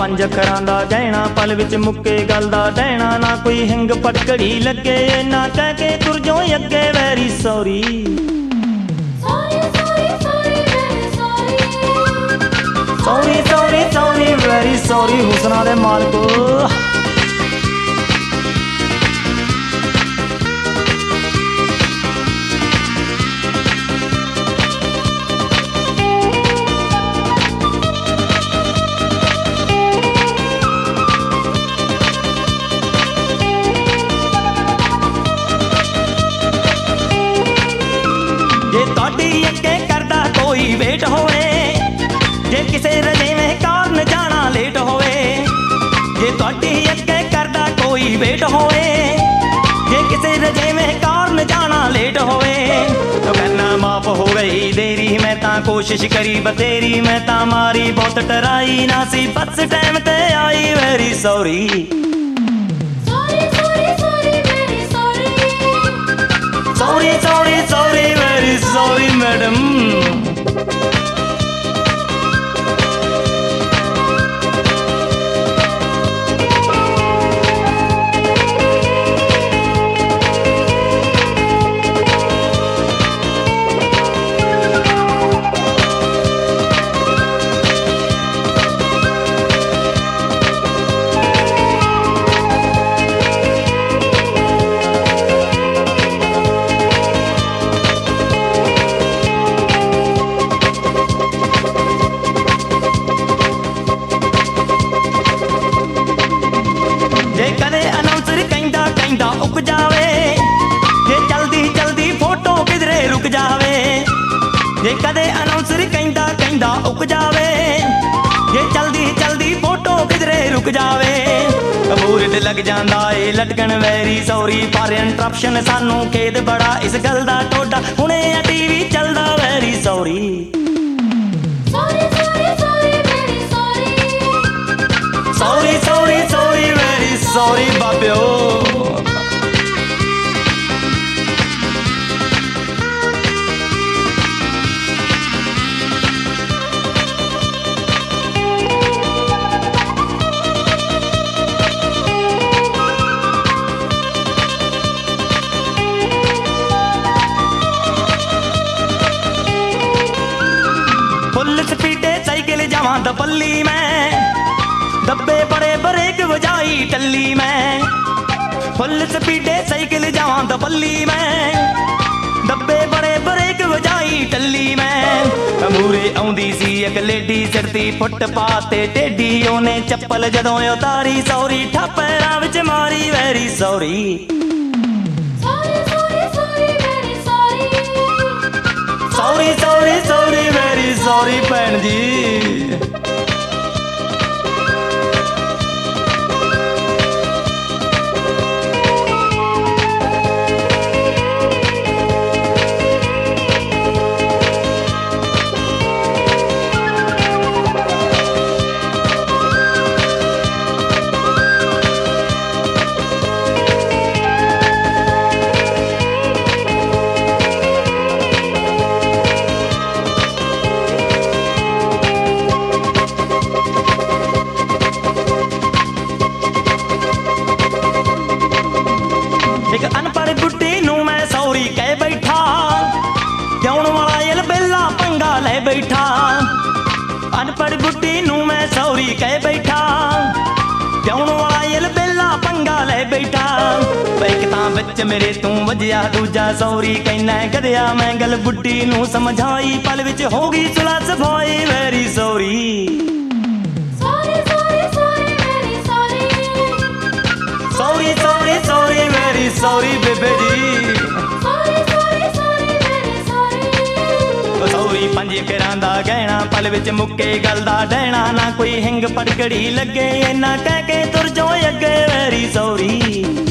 ਪੰਜ ਅੱਖਰਾਂ ਦਾ ਗਹਿਣਾ ਪਲ ਵਿੱਚ ਮੁੱਕੇ ਗੱਲ ਦਾ ਡਹਿਣਾ ਨਾ ਕੋਈ ਹਿੰਗ ਪਟਕੜੀ ਲੱਗੇ ਨਾ ਕਹਿ ਕੇ ਤੁਰ ਜੋ ਅੱਗੇ very sorry sorry sorry sorry very sorry ਹੁਸਨਾ ਦੇ ਮਾਲਕੋ ਜੇ ਤੁਹਾਡੀ ਅੱਗੇ ਕਰਦਾ ਕੋਈ ਵੇਟ ਹੋਵੇ ਜੇ ਕਿਸੇ ਰਜੇਵੇਂ ਕਾਰਨ ਜਾਣਾ ਲੇਟ ਹੋਵੇ ਜੇ ਤੁਹਾਡੀ ਅੱਗੇ ਕਰਦਾ ਕੋਈ ਵੇਟ ਹੋਵੇ ਜੇ ਕਿਸੇ ਰਜੇਵੇਂ ਕਾਰਨ ਜਾਣਾ ਲੇਟ ਹੋਵੇ ਤੋ ਕਰਨਾ ਮਾਫ ਹੋ ਗਈ ਦੇਰੀ ਮੈਂ ਤਾਂ ਕੋਸ਼ਿਸ਼ ਕਰੀ ਬਤੇਰੀ ਮੈਂ ਤਾਂ ਮਾਰੀ ਬਹੁਤ ਟਰਾਈ ਨਾ ਸੀ ਬਸ ਟਾਈਮ ਤੇ ਆਈ very sorry sorry sorry sorry very sorry madam ਜੇ ਕਦੇ ਅਨਾਉਂਸਰ ਕਹਿੰਦਾ ਕਹਿੰਦਾ ਉੱਕ ਜਾਵੇ ਜੇ ਜਲਦੀ ਜਲਦੀ ਫੋਟੋ ਕਿਧਰੇ ਰੁਕ ਜਾਵੇ ਜੇ ਕਦੇ ਅਨਾਉਂਸਰ ਕਹਿੰਦਾ ਕਹਿੰਦਾ ਉੱਕ ਜਾਵੇ ਜੇ ਜਲਦੀ ਜਲਦੀ ਫੋਟੋ ਕਿਧਰੇ ਰੁਕ ਜਾਵੇ ਕਬੂਰ ਤੇ ਲੱਗ ਜਾਂਦਾ ਏ ਲਟਕਣ ਵੈਰੀ ਸੌਰੀ ਪਰ ਇੰਟਰਪਸ਼ਨ ਸਾਨੂੰ ਖੇਦ ਬੜਾ ਇਸ ਗੱਲ ਦਾ ਟੋਡਾ ਹੁਣੇ ਆ ਟੀਵੀ ਚੱਲਦਾ very sorry sorry sorry sorry very sorry ਬਾਬਿਓ ਫੁੱਲ ਸਪੀਡੇ ਸਾਈਕਲ ਜਾਵਾਂ ਦਪੱਲੀ ਮੈਂ ਦੱਬੇ ਬੜੇ ਬਰੇਕ ਵਜਾਈ ਟੱਲੀ ਮੈਂ ਫੁੱਲ ਸਪੀਡੇ ਸਾਈਕਲ ਜਾਵਾਂ ਦਪੱਲੀ ਮੈਂ ਦੱਬੇ ਬੜੇ ਬਰੇਕ ਵਜਾਈ ਟੱਲੀ ਮੈਂ ਮੂਰੇ ਆਉਂਦੀ ਸੀ ਇੱਕ ਲੇਡੀ ਸਿਰਤੀ ਫੁੱਟਪਾਥ ਤੇ ਟੇਢੀ ਉਹਨੇ ਚੱਪਲ ਜਦੋਂ ਉਤਾਰੀ ਸੌਰੀ ਠਾਪਰਾਂ ਵਿੱਚ ਮਾਰੀ very sorry sorry sorry sorry very sorry ਭੈਣ ਜੀ ਇੱਕ ਅਨਪੜ੍ਹ ਬੁੱਢੀ ਨੂੰ ਮੈਂ ਸੌਰੀ ਕਹਿ ਬੈਠਾ ਜਿਉਣ ਵਾਲਾ ਇਹ ਬੇਲਾ ਪੰਗਾ ਲੈ ਬੈਠਾ ਅਨਪੜ੍ਹ ਬੁੱਢੀ ਨੂੰ ਮੈਂ ਸੌਰੀ ਕਹਿ ਬੈਠਾ ਜਿਉਣ ਵਾਲਾ ਇਹ ਬੇਲਾ ਪੰਗਾ ਲੈ ਬੈਠਾ ਇੱਕ ਤਾਂ ਵਿੱਚ ਮੇਰੇ ਤੂੰ ਵਜਿਆ ਦੂਜਾ ਸੌਰੀ ਕਹਿਣਾ ਗਧਿਆ ਮੈਂ ਗੱਲ ਬੁੱਢੀ ਨੂੰ ਸਮਝਾਈ ਪਲ ਵਿੱਚ ਹੋ ਗਈ ਸੁਲਾ ਸਫਾਈ very sorry sorry sorry sorry very sorry ਬੇਬੇ ਜੀ ਸੌਰੀ ਪੰਜ ਅੱਖਰਾਂ ਦਾ ਗਹਿਣਾ ਪਲ ਵਿੱਚ ਮੁੱਕੇ ਗੱਲ ਦਾ ਡਹਿਣਾ ਨਾ ਕੋਈ ਹਿੰਗ ਪਟਕੜੀ ਲੱਗੇ ਨਾ ਕਹਿ ਕੇ ਤੁਰ ਜੋ ਅੱਗੇ ਵੈਰੀ ਸੌਰੀ